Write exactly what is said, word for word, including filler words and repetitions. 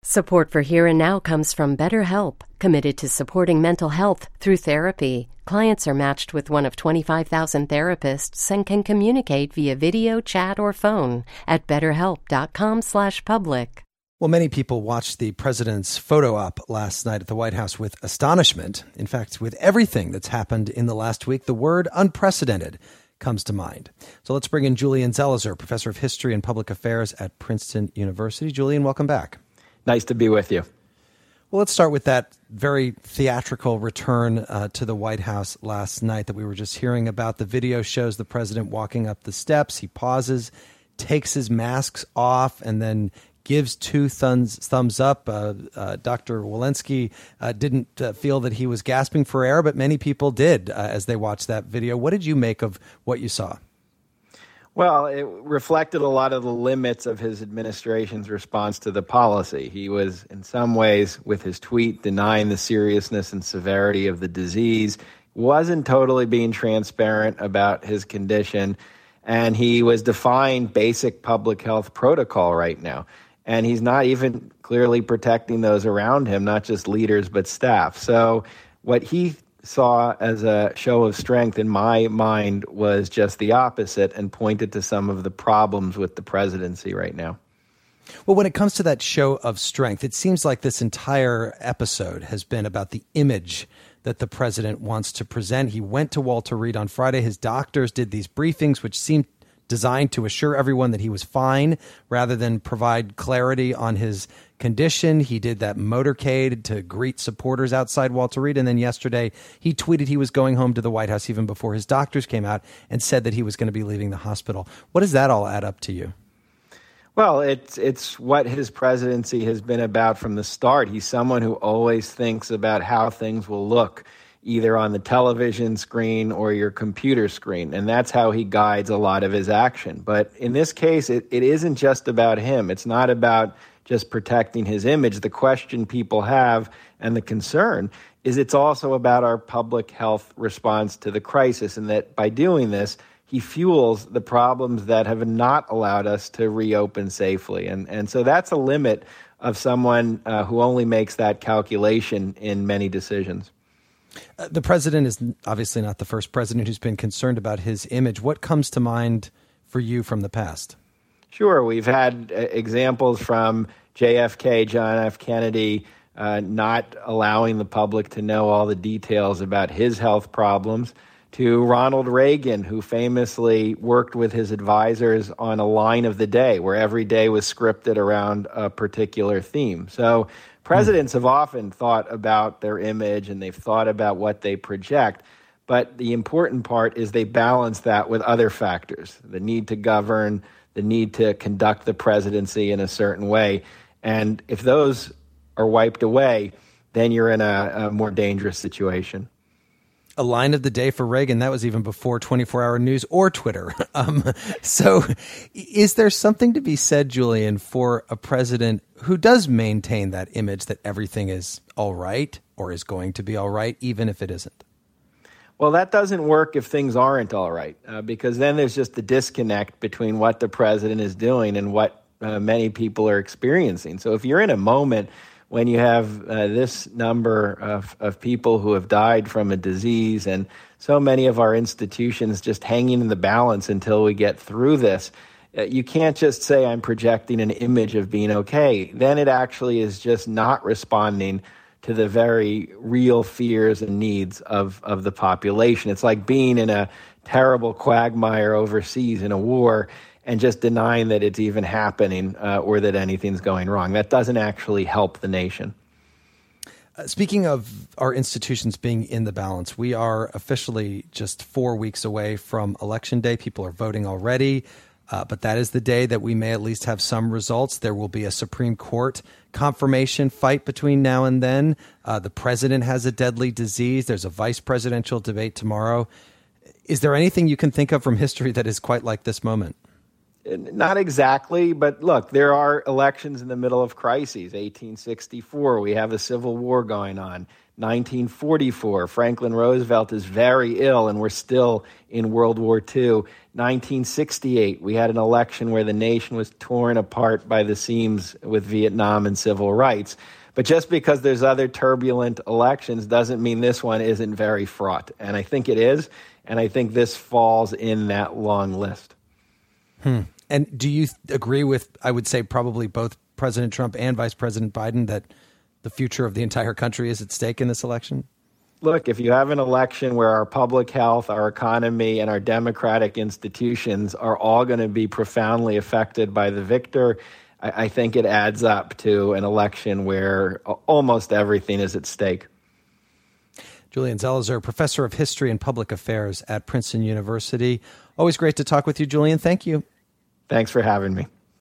Support for Here and Now comes from BetterHelp, committed to supporting mental health through therapy. Clients are matched with one of twenty-five thousand therapists and can communicate via video, chat, or phone at betterhelp.com slash public. Well, many people watched the president's photo op last night at the White House with astonishment. In fact, with everything that's happened in the last week, the word unprecedented comes to mind. So let's bring in Julian Zelizer, professor of history and public affairs at Princeton University. Julian, welcome back. Nice to be with you. Well, let's start with that very theatrical return uh, to the White House last night that we were just hearing about. The video shows the president walking up the steps. He pauses, takes his masks off, and then gives two thumbs, thumbs up. Uh, uh, Doctor Walensky uh, didn't uh, feel that he was gasping for air, but many people did uh, as they watched that video. What did you make of what you saw? Well, it reflected a lot of the limits of his administration's response to the policy. He was, in some ways, with his tweet, denying the seriousness and severity of the disease, wasn't totally being transparent about his condition, and he was defying basic public health protocol right now. And he's not even clearly protecting those around him, not just leaders, but staff. So what he saw as a show of strength in my mind was just the opposite and pointed to some of the problems with the presidency right now. Well, when it comes to that show of strength, it seems like this entire episode has been about the image that the president wants to present. He went to Walter Reed on Friday. His doctors did these briefings, which seemed designed to assure everyone that he was fine rather than provide clarity on his condition. He did that motorcade to greet supporters outside Walter Reed. And then yesterday he tweeted he was going home to the White House even before his doctors came out and said that he was going to be leaving the hospital. What does that all add up to you? Well, it's it's what his presidency has been about from the start. He's someone who always thinks about how things will look, either on the television screen or your computer screen. And that's how he guides a lot of his action. But in this case, it, it isn't just about him. It's not about just protecting his image. The question people have and the concern is it's also about our public health response to the crisis, and that by doing this, he fuels the problems that have not allowed us to reopen safely. And, and so that's a limit of someone uh, who only makes that calculation in many decisions. Uh, the president is obviously not the first president who's been concerned about his image. What comes to mind for you from the past? Sure. We've had uh, examples from J F K, John F. Kennedy, uh, not allowing the public to know all the details about his health problems, to Ronald Reagan, who famously worked with his advisors on a line of the day, where every day was scripted around a particular theme. So presidents have often thought about their image and they've thought about what they project, but the important part is they balance that with other factors, the need to govern, the need to conduct the presidency in a certain way. And if those are wiped away, then you're in a, a more dangerous situation. A line of the day for Reagan, that was even before twenty-four hour news or Twitter. Um, so is there something to be said, Julian, for a president who does maintain that image that everything is all right or is going to be all right, even if it isn't? Well, that doesn't work if things aren't all right, uh, because then there's just a disconnect between what the president is doing and what uh, many people are experiencing. So if you're in a moment when you have uh, this number of, of people who have died from a disease and so many of our institutions just hanging in the balance until we get through this, uh, you can't just say I'm projecting an image of being okay. Then it actually is just not responding to the very real fears and needs of, of the population. It's like being in a terrible quagmire overseas in a war and just denying that it's even happening uh, or that anything's going wrong. That doesn't actually help the nation. Uh, speaking of our institutions being in the balance, we are officially just four weeks away from Election Day. People are voting already, uh, but that is the day that we may at least have some results. There will be a Supreme Court confirmation fight between now and then. Uh, the president has a deadly disease. There's a vice presidential debate tomorrow. Is there anything you can think of from history that is quite like this moment? Not exactly, but look, there are elections in the middle of crises. eighteen sixty-four, we have a civil war going on. nineteen forty-four, Franklin Roosevelt is very ill and we're still in World War Two. nineteen sixty-eight, we had an election where the nation was torn apart by the seams with Vietnam and civil rights. But just because there's other turbulent elections doesn't mean this one isn't very fraught. And I think it is. And I think this falls in that long list. Hmm. And do you agree with, I would say, probably both President Trump and Vice President Biden that the future of the entire country is at stake in this election? Look, if you have an election where our public health, our economy, and our democratic institutions are all going to be profoundly affected by the victor, I, I think it adds up to an election where almost everything is at stake. Julian Zelizer, professor of history and public affairs at Princeton University. Always great to talk with you, Julian. Thank you. Thanks for having me.